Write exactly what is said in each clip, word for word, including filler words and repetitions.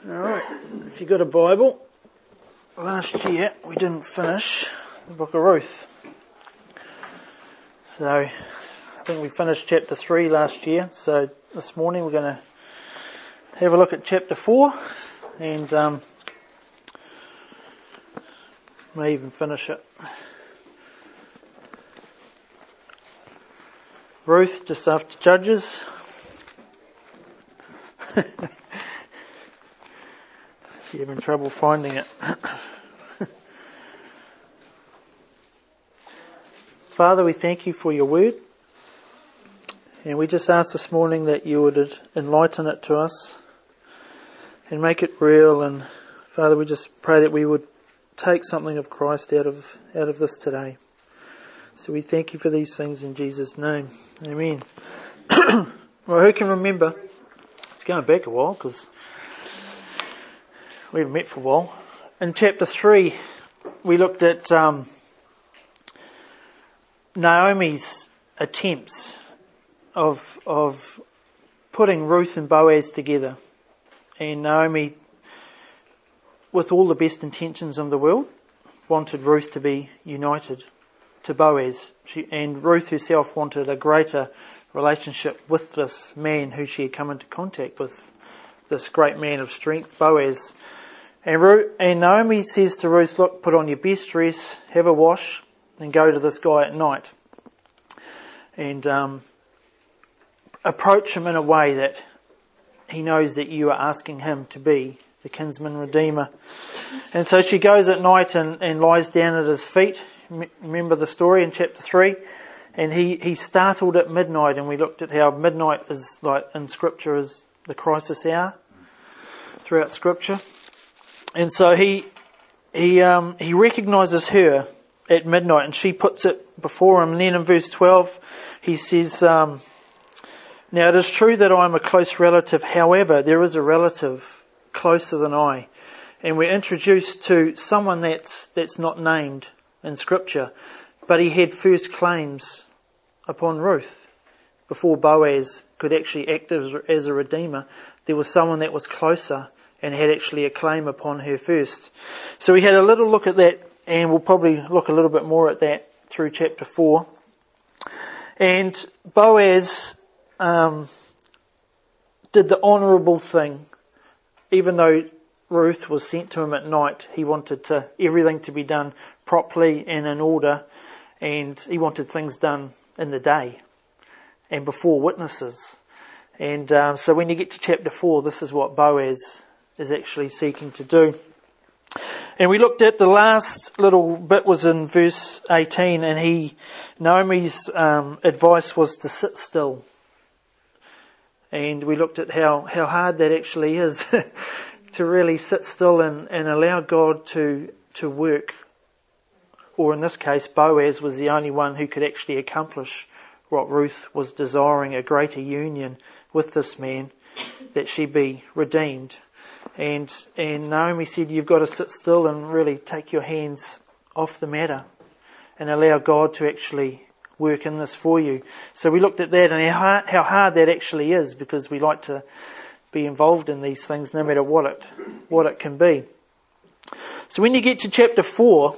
Alright, if you've got a Bible, last year we didn't finish the book of Ruth. So, I think we finished chapter three last year, so this morning we're going to have a look at chapter four and um, may even finish it. Ruth, just after Judges. You're having trouble finding it. Father, we thank you for your word. And we just ask this morning that you would enlighten it to us and make it real. And Father, we just pray that we would take something of Christ out of out of this today. So we thank you for these things in Jesus' name. Amen. Well, who can remember? It's going back a while because we haven't met for a while. In chapter three, we looked at um, Naomi's attempts of of putting Ruth and Boaz together. And Naomi, with all the best intentions in the world, wanted Ruth to be united to Boaz. She, and Ruth herself wanted a greater relationship with this man who she had come into contact with, this great man of strength, Boaz. And, Ruth, and Naomi says to Ruth, look, put on your best dress, have a wash, and go to this guy at night. And um, approach him in a way that he knows that you are asking him to be the kinsman redeemer. And so she goes at night and, and lies down at his feet. Remember the story in chapter three? And he, he startled at midnight, and we looked at how midnight is, like in Scripture, is the crisis hour throughout Scripture. And so he he um, he recognises her at midnight, and she puts it before him. And then in verse twelve, he says, um, now it is true that I am a close relative. However, there is a relative closer than I. And we're introduced to someone that's that's not named in Scripture, but he had first claims upon Ruth. Before Boaz could actually act as, as a redeemer, there was someone that was closer and had actually a claim upon her first. So we had a little look at that, and we'll probably look a little bit more at that through chapter four. And Boaz um, did the honourable thing. Even though Ruth was sent to him at night, he wanted to, everything to be done properly and in order, and he wanted things done in the day and before witnesses. And um, so when you get to chapter four, this is what Boaz is actually seeking to do. And we looked at the last little bit was in verse eighteen, and he, Naomi's um, advice was to sit still. And we looked at how, how hard that actually is to really sit still and, and allow God to to work. Or in this case, Boaz was the only one who could actually accomplish what Ruth was desiring, a greater union with this man, that she be redeemed. And and Naomi said, you've got to sit still and really take your hands off the matter and allow God to actually work in this for you. So we looked at that and how hard, how hard that actually is, because we like to be involved in these things no matter what it what it can be. So when you get to chapter four,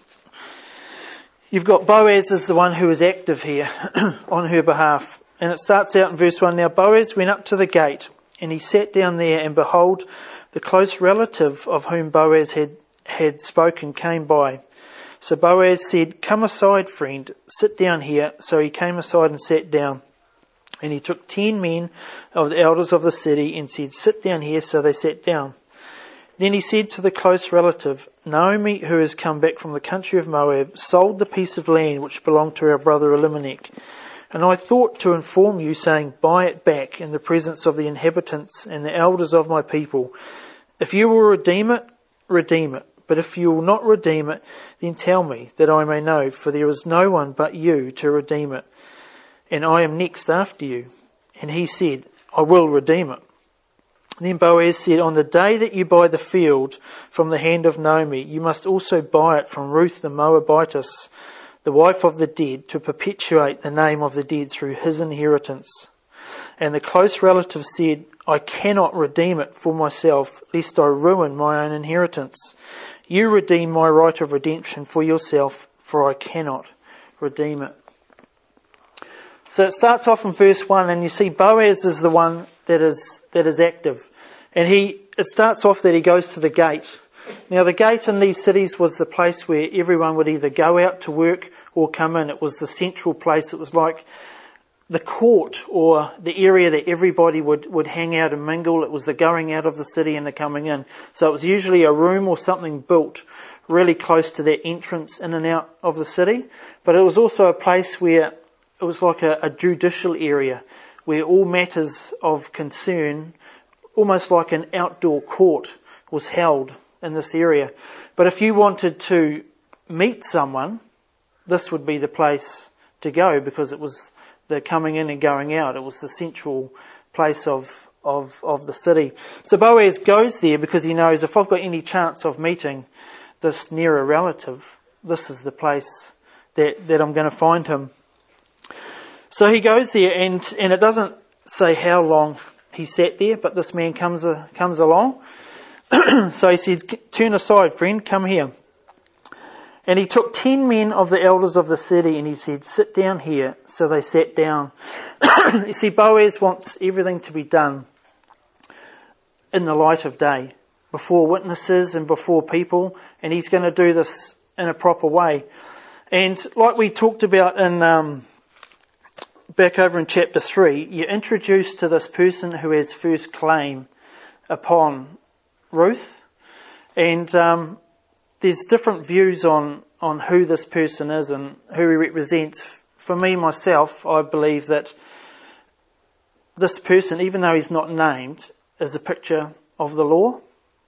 you've got Boaz as the one who is active here on her behalf. And it starts out in verse one. Now Boaz went up to the gate, and he sat down there, and behold, the close relative of whom Boaz had, had spoken came by. So Boaz said, come aside, friend, sit down here. So he came aside and sat down. And he took ten men of the elders of the city and said, sit down here. So they sat down. Then he said to the close relative, Naomi, who has come back from the country of Moab, sold the piece of land which belonged to our brother Elimelech. And I thought to inform you, saying, buy it back in the presence of the inhabitants and the elders of my people. If you will redeem it, redeem it. But if you will not redeem it, then tell me, that I may know, for there is no one but you to redeem it. And I am next after you. And he said, I will redeem it. Then Boaz said, on the day that you buy the field from the hand of Naomi, you must also buy it from Ruth the Moabitess, the wife of the dead, to perpetuate the name of the dead through his inheritance. And the close relative said, I cannot redeem it for myself, lest I ruin my own inheritance. You redeem my right of redemption for yourself, for I cannot redeem it. So it starts off in verse one, and you see Boaz is the one that is that is active. And he it starts off that he goes to the gate. Now the gate in these cities was the place where everyone would either go out to work or come in. It was the central place. It was like the court, or the area that everybody would, would hang out and mingle. It was the going out of the city and the coming in. So it was usually a room or something built really close to that entrance in and out of the city. But it was also a place where it was like a, a judicial area where all matters of concern, almost like an outdoor court, was held in this area. But if you wanted to meet someone, this would be the place to go, because it was the coming in and going out. It was the central place of, of, of the city. So Boaz goes there because he knows, if I've got any chance of meeting this nearer relative, this is the place that, that I'm going to find him. So he goes there, and, and it doesn't say how long he sat there, but this man comes, uh, comes along. So he said, turn aside, friend, come here. And he took ten men of the elders of the city, and he said, sit down here. So they sat down. You see, Boaz wants everything to be done in the light of day, before witnesses and before people, and he's going to do this in a proper way. And like we talked about in um, back over in chapter three, you're introduced to this person who has first claim upon Ruth, and um, there's different views on, on who this person is and who he represents. For me, myself, I believe that this person, even though he's not named, is a picture of the law.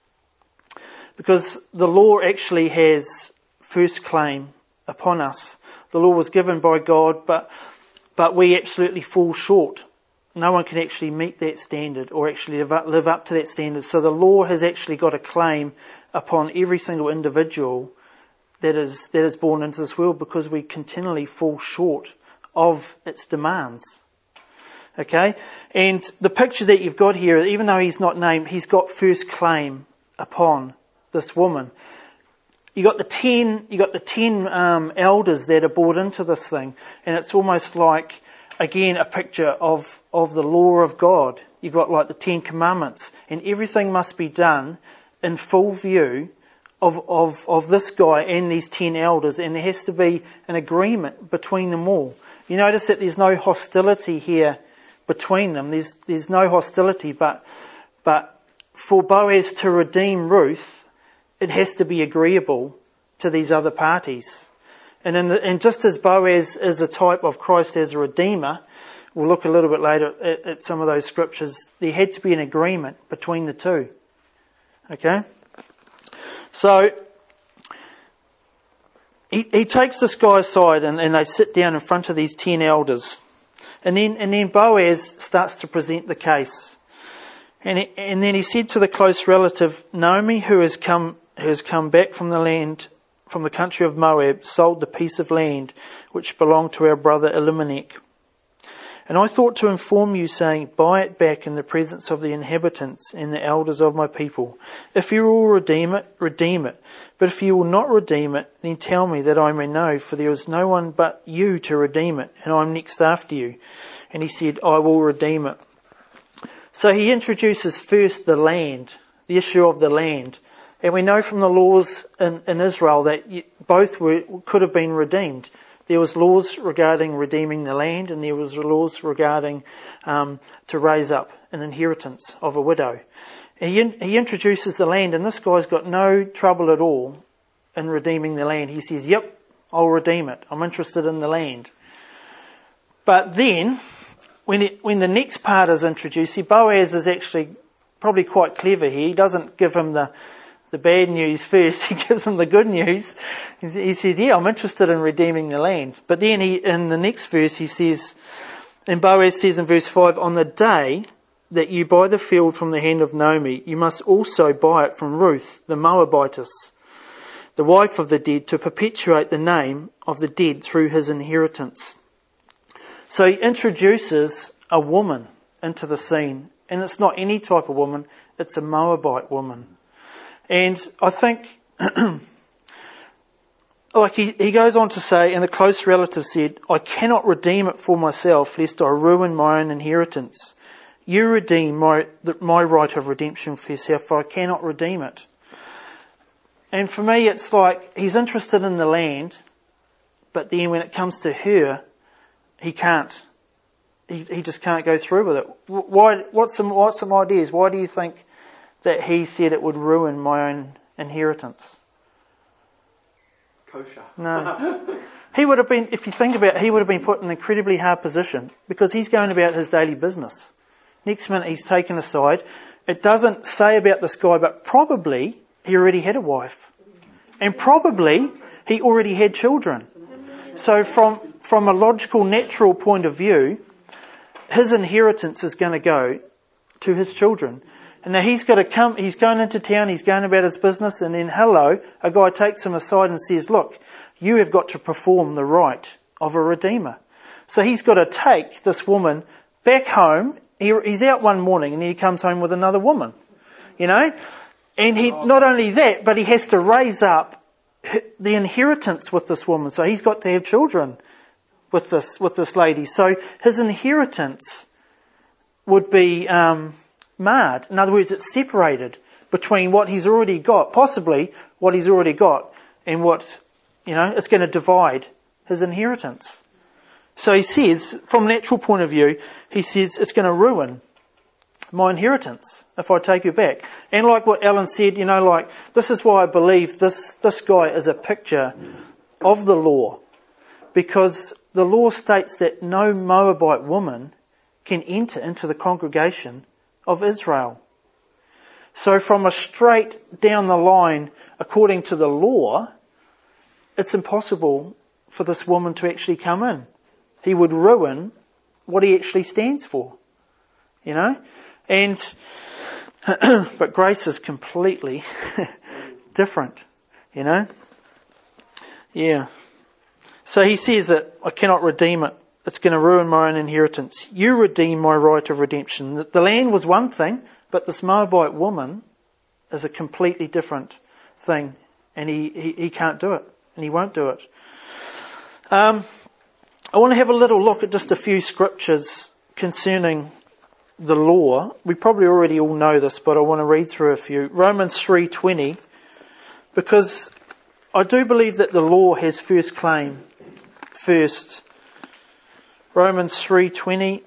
Because the law actually has first claim upon us. The law was given by God, but but we absolutely fall short. No one can actually meet that standard or actually live up, live up to that standard. So the law has actually got a claim upon every single individual that is that is born into this world, because we continually fall short of its demands. Okay? And the picture that you've got here, even though he's not named, he's got first claim upon this woman. You got the ten, you got the ten um, elders that are brought into this thing, and it's almost like, again, a picture of of the law of God. You've got like the Ten Commandments, and everything must be done in full view of of of this guy and these ten elders, and there has to be an agreement between them all. You notice that there's no hostility here between them. There's there's no hostility, but but for Boaz to redeem Ruth, it has to be agreeable to these other parties. And in the, and just as Boaz is a type of Christ as a redeemer, we'll look a little bit later at, at some of those scriptures, there had to be an agreement between the two. Okay? So, he, he takes this guy aside, and, and they sit down in front of these ten elders. And then, and then Boaz starts to present the case. And, he, and then he said to the close relative, Naomi, who has come, who has come back from the land, from the country of Moab, sold the piece of land which belonged to our brother Elimelech. And I thought to inform you, saying, buy it back in the presence of the inhabitants and the elders of my people. If you will redeem it, redeem it. But if you will not redeem it, then tell me, that I may know, for there is no one but you to redeem it, and I am next after you. And he said, I will redeem it. So he introduces first the land, the issue of the land. And we know from the laws in, in Israel that both were, could have been redeemed. There was laws regarding redeeming the land, and there was laws regarding um, to raise up an inheritance of a widow. He, in, he introduces the land, and this guy's got no trouble at all in redeeming the land. He says, yep, I'll redeem it. I'm interested in the land. But then, when it, when the next part is introduced, see, Boaz is actually probably quite clever here. He doesn't give him the the bad news first. He gives him the good news. He says, yeah, I'm interested in redeeming the land. But then he, in the next verse, he says, and Boaz says in verse five, on the day that you buy the field from the hand of Naomi, you must also buy it from Ruth, the Moabitess, the wife of the dead, to perpetuate the name of the dead through his inheritance. So he introduces a woman into the scene. And it's not any type of woman, it's a Moabite woman. And I think, like he, he goes on to say, and the close relative said, I cannot redeem it for myself, lest I ruin my own inheritance. You redeem my, my right of redemption for yourself, for I cannot redeem it. And for me, it's like he's interested in the land, but then when it comes to her, he can't. He, he just can't go through with it. Why? What's some what's some ideas? Why do you think that he said it would ruin my own inheritance? Kosher. No. He would have been, if you think about it, he would have been put in an incredibly hard position because he's going about his daily business. Next minute he's taken aside. It doesn't say about this guy, but probably he already had a wife. And probably he already had children. So from, from a logical, natural point of view, his inheritance is going to go to his children. And now he's got to come, he's going into town, he's going about his business, and then hello, a guy takes him aside and says, look, you have got to perform the rite of a redeemer. So he's got to take this woman back home. He, he's out one morning and he comes home with another woman, you know. And he, not only that, but he has to raise up the inheritance with this woman. So he's got to have children with this, with this lady. So his inheritance would be, um, marred. In other words, it's separated between what he's already got, possibly what he's already got, and what, you know, it's going to divide his inheritance. So he says, from a natural point of view, he says it's going to ruin my inheritance if I take her back. And like what Alan said, you know, like, this is why I believe this, this guy is a picture of the law. Because the law states that no Moabite woman can enter into the congregation of Israel. So from a straight down the line, according to the law, it's impossible for this woman to actually come in. He would ruin what he actually stands for. You know? And, but grace is completely different. You know? Yeah. So he says that I cannot redeem it. It's going to ruin my own inheritance. You redeem my right of redemption. The land was one thing, but this Moabite woman is a completely different thing. And he, he, he can't do it. And he won't do it. Um, I want to have a little look at just a few scriptures concerning the law. We probably already all know this, but I want to read through a few. Romans three twenty, because I do believe that the law has first claim first. Romans three twenty.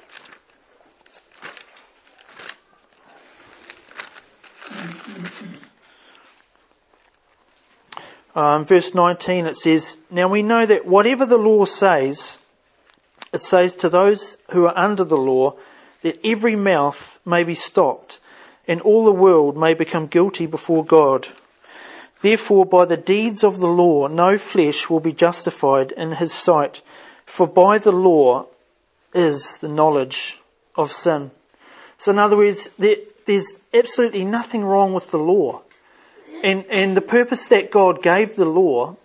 Um, verse nineteen, it says, now we know that whatever the law says, it says to those who are under the law, that every mouth may be stopped, and all the world may become guilty before God. Therefore, by the deeds of the law, no flesh will be justified in his sight, for by the law is the knowledge of sin. So in other words, there, there's absolutely nothing wrong with the law. And, and the purpose that God gave the law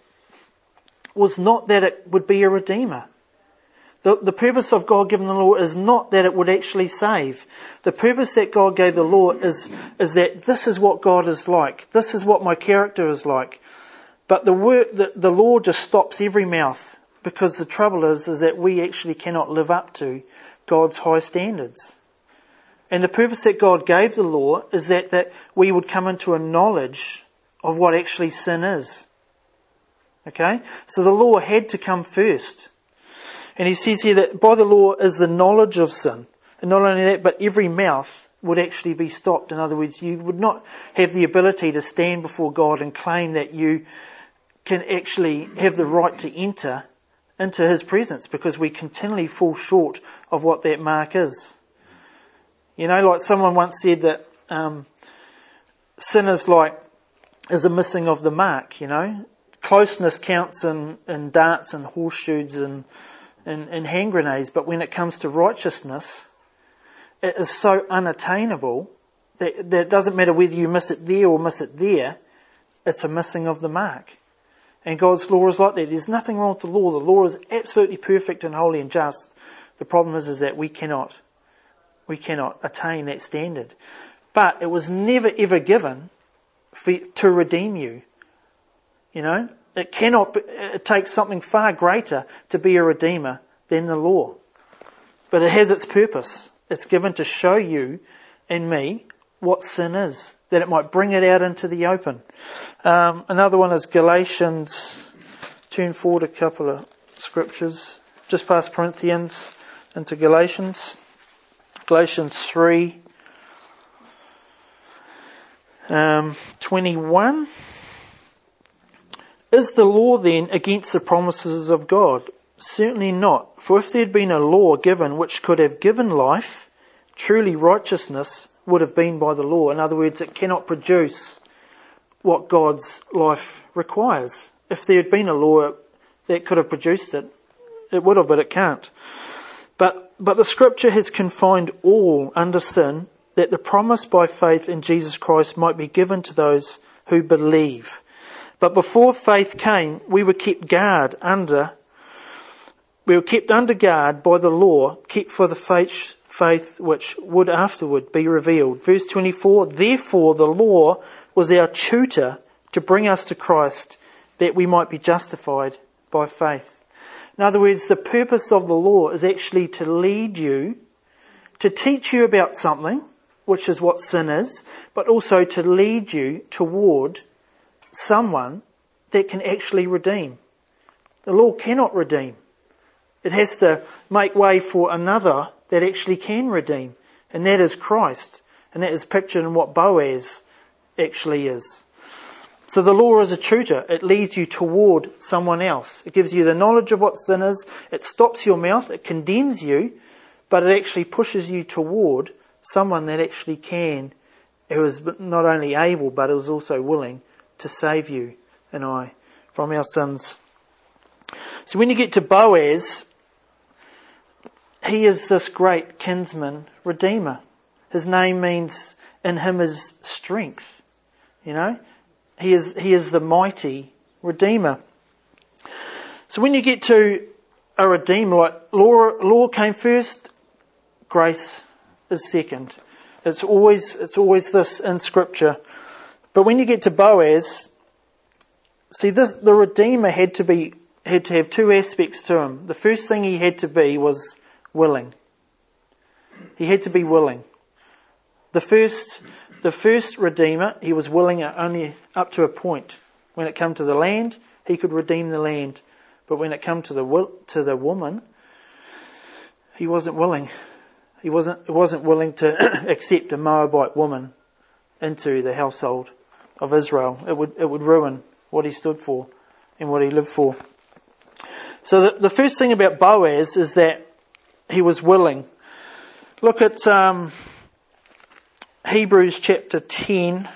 was not that it would be a redeemer. The, the purpose of God giving the law is not that it would actually save. The purpose that God gave the law is, is that this is what God is like. This is what my character is like. But the, word, the, the law just stops every mouth, because the trouble is, is that we actually cannot live up to God's high standards. And the purpose that God gave the law is that, that we would come into a knowledge of what actually sin is. Okay? So the law had to come first. And he says here that by the law is the knowledge of sin. And not only that, but every mouth would actually be stopped. In other words, you would not have the ability to stand before God and claim that you can actually have the right to enter into his presence, because we continually fall short of what that mark is. You know, like someone once said that um, sin is like, is a missing of the mark, you know. Closeness counts in, in darts and horseshoes and, and, and hand grenades, but when it comes to righteousness, it is so unattainable that, that it doesn't matter whether you miss it there or miss it there, it's a missing of the mark. And God's law is like that. There's nothing wrong with the law. The law is absolutely perfect and holy and just. The problem is, is that we cannot We cannot attain that standard. But it was never ever given for, to redeem you. You know, it cannot, it takes something far greater to be a redeemer than the law. But it has its purpose. It's given to show you and me what sin is, that it might bring it out into the open. Um, another one is Galatians. Turn forward a couple of scriptures, just past Corinthians into Galatians. Galatians three, um, twenty-one. Is the law then against the promises of God? Certainly not. For if there had been a law given which could have given life, truly righteousness would have been by the law. In other words, it cannot produce what God's life requires. If there had been a law that could have produced it, it would have, but it can't. But, but the scripture has confined all under sin, that the promise by faith in Jesus Christ might be given to those who believe. But before faith came, we were kept guard under, we were kept under guard by the law, kept for the faith, faith which would afterward be revealed. Verse twenty-four, therefore the law was our tutor to bring us to Christ, that we might be justified by faith. In other words, the purpose of the law is actually to lead you, to teach you about something, which is what sin is, but also to lead you toward someone that can actually redeem. The law cannot redeem. It has to make way for another that actually can redeem, and that is Christ. And that is pictured in what Boaz actually is. So the law is a tutor. It leads you toward someone else. It gives you the knowledge of what sin is. It stops your mouth. It condemns you. But it actually pushes you toward someone that actually can, who is not only able, but is also willing to save you and I from our sins. So when you get to Boaz, he is this great kinsman redeemer. His name means in him is strength. You know? He is, he is the mighty redeemer. So when you get to a redeemer, like law, law came first, grace is second. It's always, it's always this in scripture. But when you get to Boaz, see this, the redeemer had to be, had to have two aspects to him. The first thing he had to be was willing. He had to be willing. The first, the first redeemer, he was willing only up to a point. When it came to the land, he could redeem the land. But when it came to the to the woman, he wasn't willing. He wasn't he wasn't willing to accept a Moabite woman into the household of Israel. It would it would ruin what he stood for and what he lived for. So the, the first thing about Boaz is that he was willing. Look at um, Hebrews chapter ten.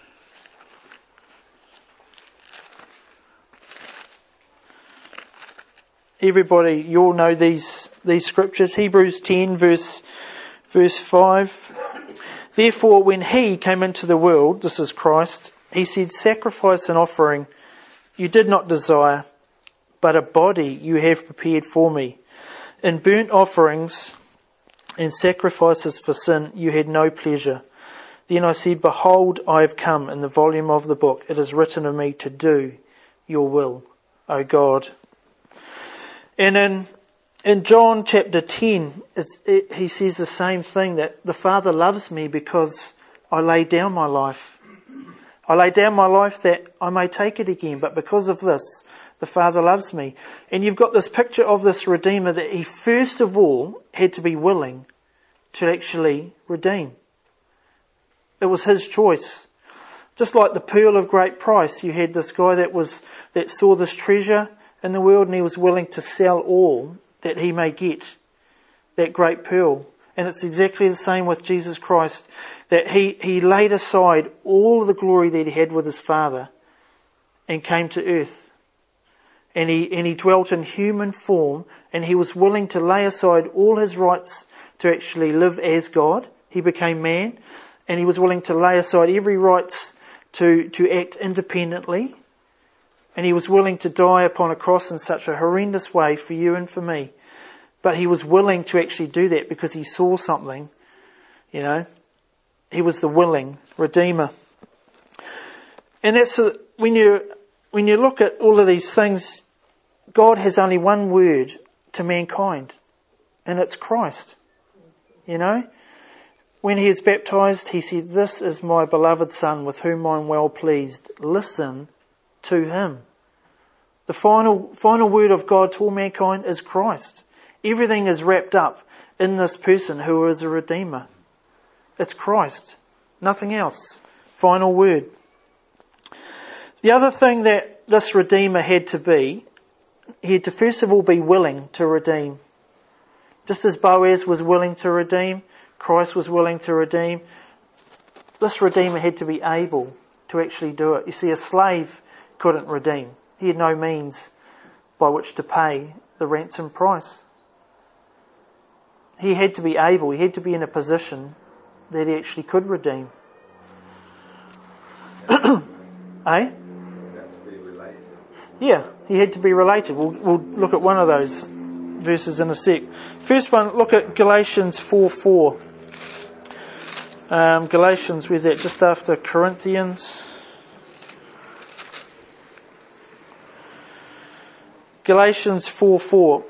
Everybody, you all know these these scriptures. Hebrews ten, verse verse five. Therefore, when he came into the world, this is Christ, he said, "Sacrifice and offering you did not desire, but a body you have prepared for me. In burnt offerings and sacrifices for sin you had no pleasure. Then I said, Behold, I have come. In the volume of the book it is written of me to do your will, O God." And in in John chapter ten, it's, it, he says the same thing, that the Father loves me because I lay down my life. I lay down my life that I may take it again. But because of this, the Father loves me. And you've got this picture of this Redeemer that he first of all had to be willing to actually redeem. It was his choice. Just like the pearl of great price, you had this guy that was that saw this treasure in the world and he was willing to sell all that he may get that great pearl. And it's exactly the same with Jesus Christ, that he, he laid aside all the glory that he had with his Father and came to earth. And he, and he dwelt in human form, and he was willing to lay aside all his rights to actually live as God. He became man, and he was willing to lay aside every rights to, to act independently. And he was willing to die upon a cross in such a horrendous way for you and for me. But he was willing to actually do that because he saw something You know, he was the willing Redeemer. And that's a, when you when you look at all of these things, God has only one word to mankind, and it's Christ. You know, when he is baptized, he said, "This is my beloved Son, with whom I am well pleased. Listen to him." The final final word of God to all mankind is Christ. Everything is wrapped up in this person who is a Redeemer. It's Christ, nothing else. Final word. The other thing that this Redeemer had to be, he had to first of all be willing to redeem. Just as Boaz was willing to redeem, Christ was willing to redeem, this Redeemer had to be able to actually do it. You see, a slave couldn't redeem. He had no means by which to pay the ransom price. He had to be able, he had to be in a position that he actually could redeem. Eh? Yeah, he had to be related. We'll, we'll look at one of those verses in a sec. First one, look at Galatians four four. Um, Galatians, where's that? Just after Corinthians. Galatians four four.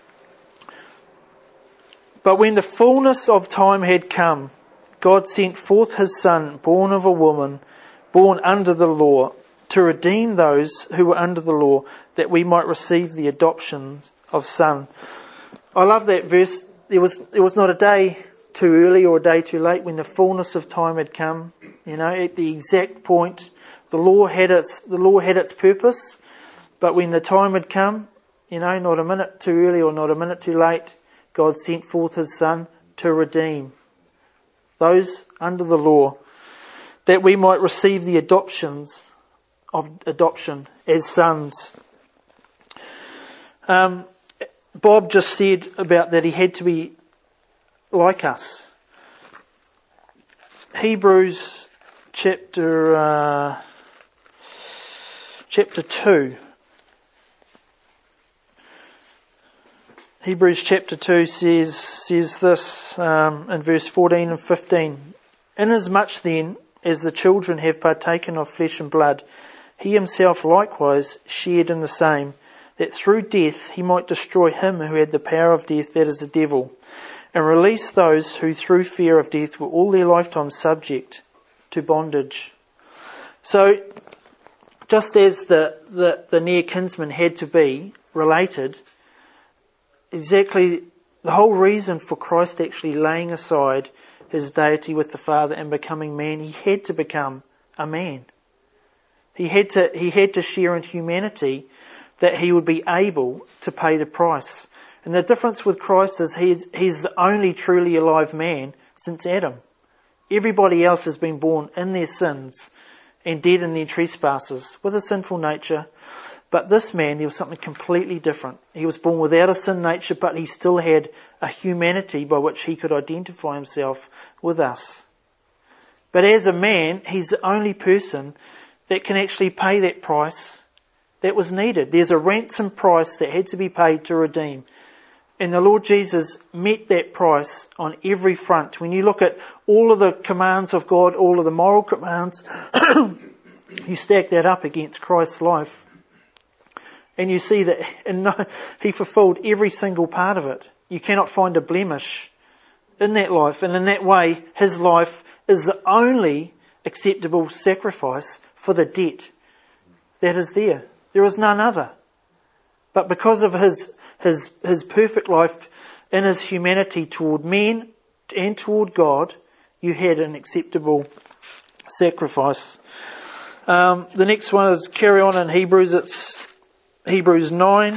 But when the fullness of time had come, God sent forth his Son, born of a woman, born under the law, to redeem those who were under the law, that we might receive the adoption of son. I love that verse. There was there was not a day too early or a day too late when the fullness of time had come. You know, at the exact point, the law had its the law had its purpose, but when the time had come, you know, not a minute too early or not a minute too late, God sent forth his Son to redeem those under the law, that we might receive the adoptions of adoption as sons. Um, Bob just said about that he had to be like us. Hebrews chapter uh, chapter two. Hebrews chapter two says says this um, in verse fourteen and fifteen. Inasmuch then as the children have partaken of flesh and blood, he himself likewise shared in the same, that through death he might destroy him who had the power of death, that is the devil, and release those who through fear of death were all their lifetime subject to bondage. So, just as the, the, the near kinsman had to be related, exactly the whole reason for Christ actually laying aside his deity with the Father and becoming man, he had to become a man. He had to, he had to share in humanity that he would be able to pay the price. And the difference with Christ is he's, he's the only truly alive man since Adam. Everybody else has been born in their sins and dead in their trespasses with a sinful nature. But this man, there was something completely different. He was born without a sin nature, but he still had a humanity by which he could identify himself with us. But as a man, he's the only person that can actually pay that price that was needed. There's a ransom price that had to be paid to redeem. And the Lord Jesus met that price on every front. When you look at all of the commands of God, all of the moral commands, you stack that up against Christ's life. And you see that and no, he fulfilled every single part of it. You cannot find a blemish in that life. And in that way, his life is the only acceptable sacrifice for the debt that is there. There is none other. But because of his his his perfect life in his humanity toward men and toward God, you had an acceptable sacrifice. Um, the next one is carry on in Hebrews. It's Hebrews nine.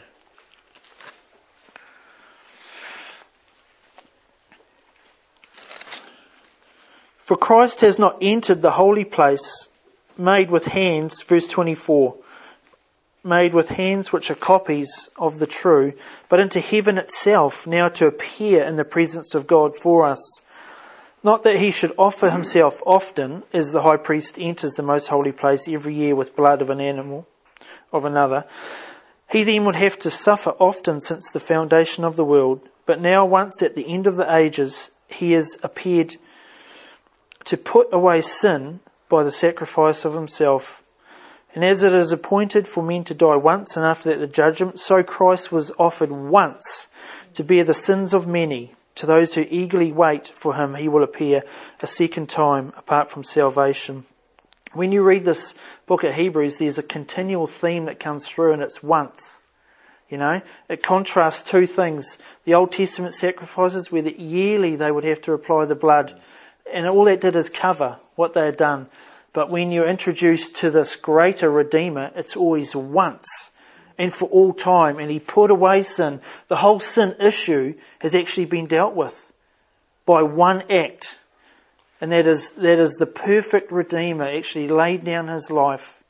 For Christ has not entered the holy place made with hands, verse twenty-four, made with hands which are copies of the true, but into heaven itself, now to appear in the presence of God for us. Not that he should offer himself often, as the high priest enters the most holy place every year with blood of an animal, of another. He then would have to suffer often since the foundation of the world, but now once at the end of the ages, he has appeared to put away sin by the sacrifice of himself. And as it is appointed for men to die once, and after that the judgment, so Christ was offered once to bear the sins of many. To those who eagerly wait for him, he will appear a second time apart from salvation. When you read this book of Hebrews, there's a continual theme that comes through, and it's once. You know, it contrasts two things. The Old Testament sacrifices, where the yearly they would have to apply the blood, and all that did is cover what they had done. But when you're introduced to this greater Redeemer, it's always once and for all time. And he put away sin. The whole sin issue has actually been dealt with by one act. And that is, that is the perfect Redeemer actually laid down his life.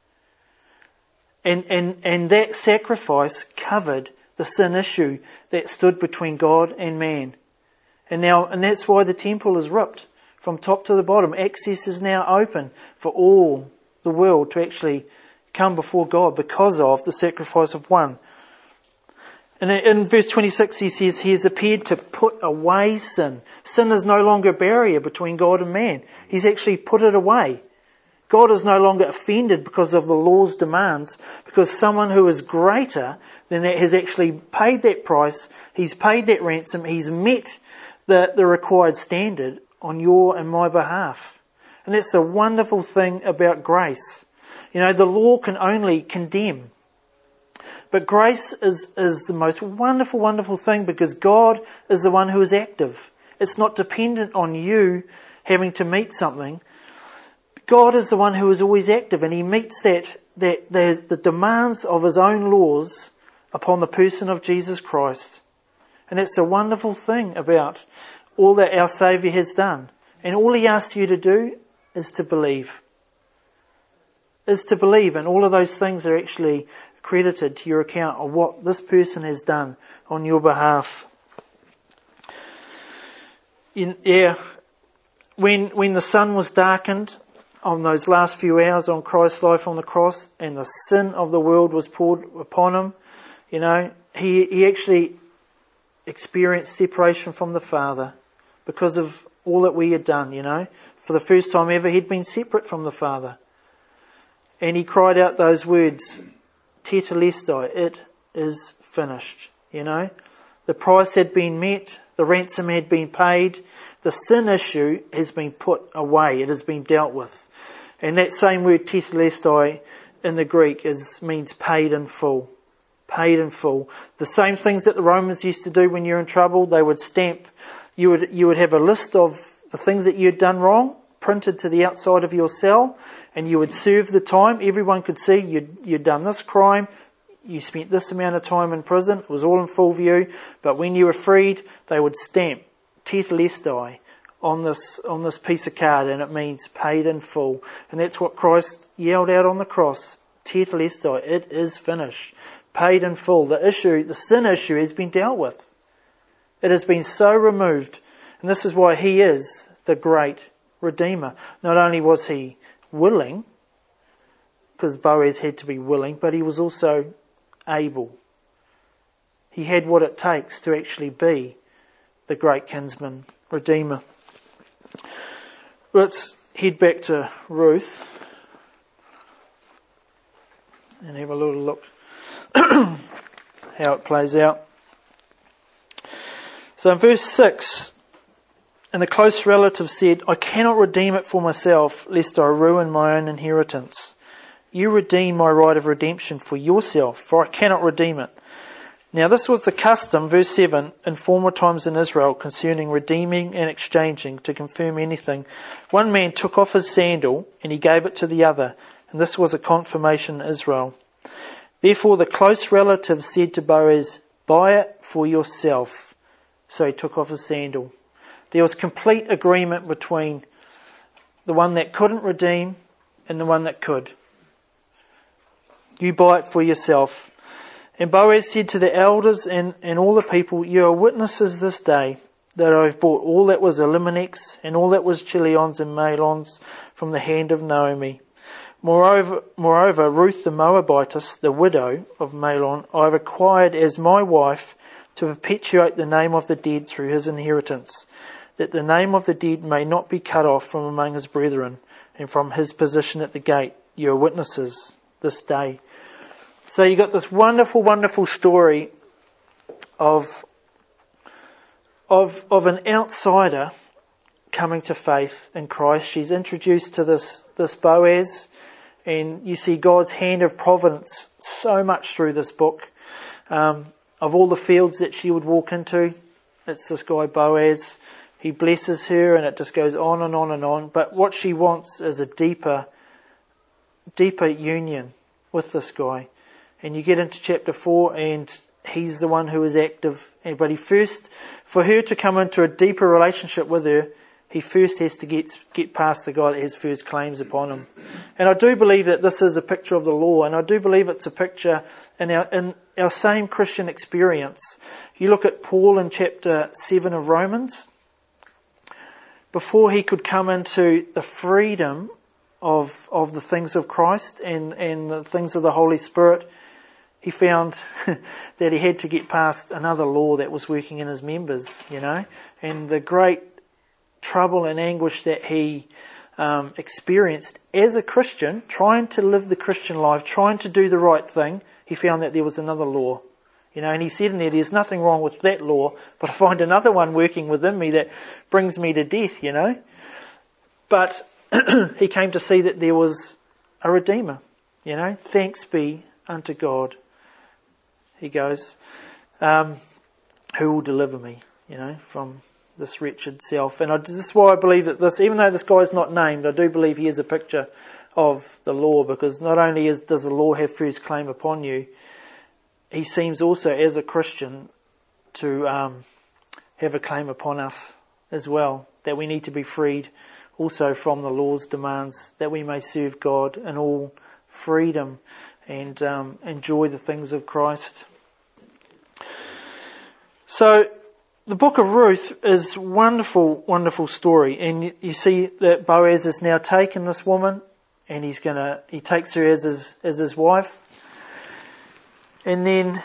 And, and, and that sacrifice covered the sin issue that stood between God and man. And now, and that's why the temple is ripped from top to the bottom. Access is now open for all the world to actually come before God because of the sacrifice of one. And in verse twenty-six he says, he has appeared to put away sin. Sin is no longer a barrier between God and man. He's actually put it away. God is no longer offended because of the law's demands, because someone who is greater than that has actually paid that price. He's paid that ransom. He's met the, the required standard on your and my behalf. And that's the wonderful thing about grace. You know, the law can only condemn. But grace is, is the most wonderful, wonderful thing, because God is the one who is active. It's not dependent on you having to meet something. God is the one who is always active, and he meets that, that the, the demands of his own laws upon the person of Jesus Christ. And that's the wonderful thing about all that our Saviour has done. And all he asks you to do is to believe. Is to believe, and all of those things are actually credited to your account of what this person has done on your behalf. In, yeah, when when the sun was darkened on those last few hours on Christ's life on the cross, and the sin of the world was poured upon him, you know, he he actually experienced separation from the Father because of all that we had done, you know. For the first time ever, he'd been separate from the Father. And he cried out those words, Tetelestai, it is finished, you know. The price had been met, the ransom had been paid, the sin issue has been put away, it has been dealt with. And that same word, Tetelestai, in the Greek is means paid in full. Paid in full. The same things that the Romans used to do when you're in trouble, they would stamp, you would you would have a list of the things that you had done wrong, printed to the outside of your cell, and you would serve the time. Everyone could see you'd, you'd done this crime, you spent this amount of time in prison, it was all in full view, but when you were freed, they would stamp Tetelestai on this on this piece of card, and it means paid in full. And that's what Christ yelled out on the cross, Tetelestai, it is finished, paid in full. The issue, the sin issue has been dealt with. It has been so removed, and this is why he is the great Redeemer. Not only was he willing, because Boaz had to be willing, but he was also able. He had what it takes to actually be the great kinsman Redeemer. Let's head back to Ruth and have a little look how it plays out. So in verse six, and the close relative said, I cannot redeem it for myself, lest I ruin my own inheritance. You redeem my right of redemption for yourself, for I cannot redeem it. Now this was the custom, verse seven, in former times in Israel concerning redeeming and exchanging to confirm anything. One man took off his sandal and he gave it to the other, and this was a confirmation in Israel. Therefore the close relative said to Boaz, buy it for yourself. So he took off his sandal. There was complete agreement between the one that couldn't redeem and the one that could. You buy it for yourself. And Boaz said to the elders and, and all the people, you are witnesses this day that I have bought all that was Elimelech's and all that was Chilion's and Mahlon's from the hand of Naomi. Moreover, moreover, Ruth the Moabitess, the widow of Mahlon, I have acquired as my wife to perpetuate the name of the dead through his inheritance. that the name of the dead may not be cut off from among his brethren, and from his position at the gate. You are witnesses this day. So you got this wonderful, wonderful story of, of, of an outsider coming to faith in Christ. She's introduced to this, this Boaz, and you see God's hand of providence so much through this book. Um, of all the fields that she would walk into, it's this guy Boaz. He blesses her, and it just goes on and on and on. But what she wants is a deeper, deeper union with this guy. And you get into chapter four, and he's the one who is active. But he first, for her to come into a deeper relationship with her, he first has to get get past the guy that has first claims upon him. And I do believe that this is a picture of the law, and I do believe it's a picture in our in our same Christian experience. You look at Paul in chapter seven of Romans. Before he could come into the freedom of of the things of Christ and, and the things of the Holy Spirit, he found that he had to get past another law that was working in his members, you know, and the great trouble and anguish that he um, experienced as a Christian, trying to live the Christian life, trying to do the right thing. He found that there was another law, you know, and he said in there, there's nothing wrong with that law, but I find another one working within me that brings me to death, you know. But he came to see that there was a Redeemer, you know. Thanks be unto God, he goes, um, who will deliver me, you know, from this wretched self. And I, this is why I believe that this, even though this guy is not named, I do believe he is a picture of the law, because not only is, does the law have first claim upon you, he seems also as a Christian to um, have a claim upon us as well, that we need to be freed also from the law's demands, that we may serve God in all freedom and um, enjoy the things of Christ. So the book of Ruth is a wonderful, wonderful story, and you, you see that Boaz has now taken this woman, and he's gonna he takes her as his as his wife, and then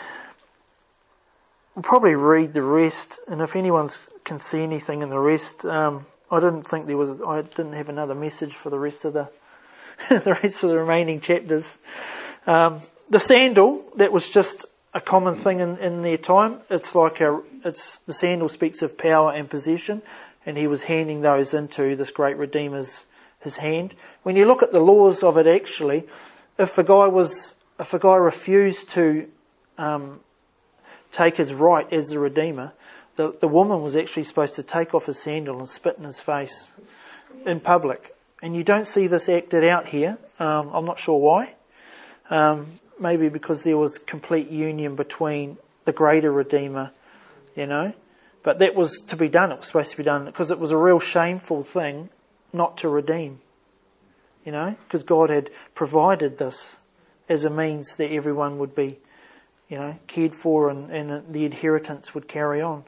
we'll probably read the rest. And if anyone can see anything in the rest, um, I didn't think there was. I didn't have another message for the rest of the the rest of the remaining chapters. Um, the sandal, that was just a common thing in, in their time. It's like a, it's the sandal speaks of power and possession, and he was handing those into this great Redeemer's his hand. When you look at the laws of it, actually, if a guy was, if a guy refused to um, take his right as the Redeemer, the the woman was actually supposed to take off his sandal and spit in his face in public. And you don't see this acted out here. Um, I'm not sure why. Um, maybe because there was complete union between the greater Redeemer, you know. But that was to be done. It was supposed to be done because it was a real shameful thing not to redeem, you know, because God had provided this as a means that everyone would be, you know, cared for, and, and the inheritance would carry on.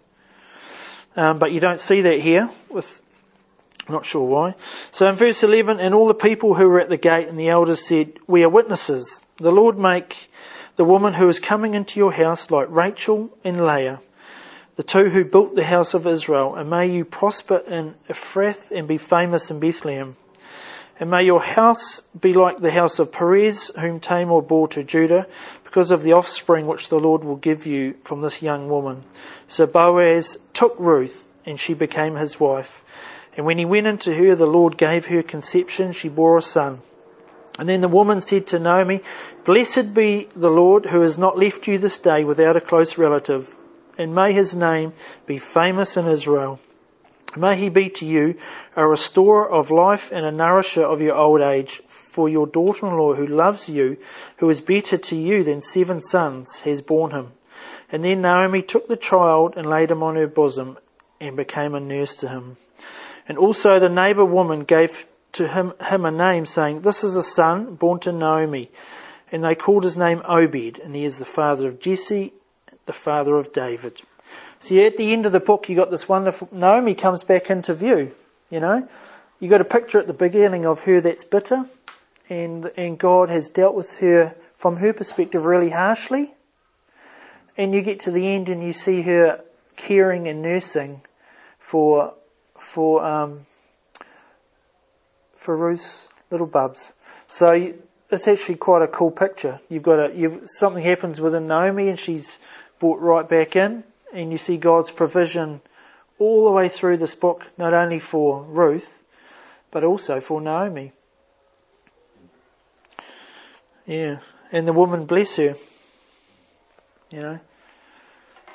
Um, but you don't see that here with... Not sure why. So in verse eleven, and all the people who were at the gate and the elders said, we are witnesses. The Lord make the woman who is coming into your house like Rachel and Leah, the two who built the house of Israel. And may you prosper in Ephrath and be famous in Bethlehem. And may your house be like the house of Perez, whom Tamar bore to Judah, because of the offspring which the Lord will give you from this young woman. So Boaz took Ruth, and she became his wife. And when he went into her, the Lord gave her conception. She bore a son. And then the woman said to Naomi, blessed be the Lord who has not left you this day without a close relative. And may his name be famous in Israel. May he be to you a restorer of life and a nourisher of your old age. For your daughter-in-law who loves you, who is better to you than seven sons, has borne him. And then Naomi took the child and laid him on her bosom and became a nurse to him. And also the neighbour woman gave to him, him a name, saying, this is a son born to Naomi. And they called his name Obed, and he is the father of Jesse, the father of David. See, at the end of the book, you got this wonderful... Naomi comes back into view, you know. You got a picture at the beginning of her that's bitter, and and God has dealt with her, from her perspective, really harshly. And you get to the end and you see her caring and nursing for... for um, for Ruth's little bubs. So you, it's actually quite a cool picture. You've got a you've, something happens within Naomi, and she's brought right back in, and you see God's provision all the way through this book, not only for Ruth, but also for Naomi. Yeah, and the woman, bless her. You know,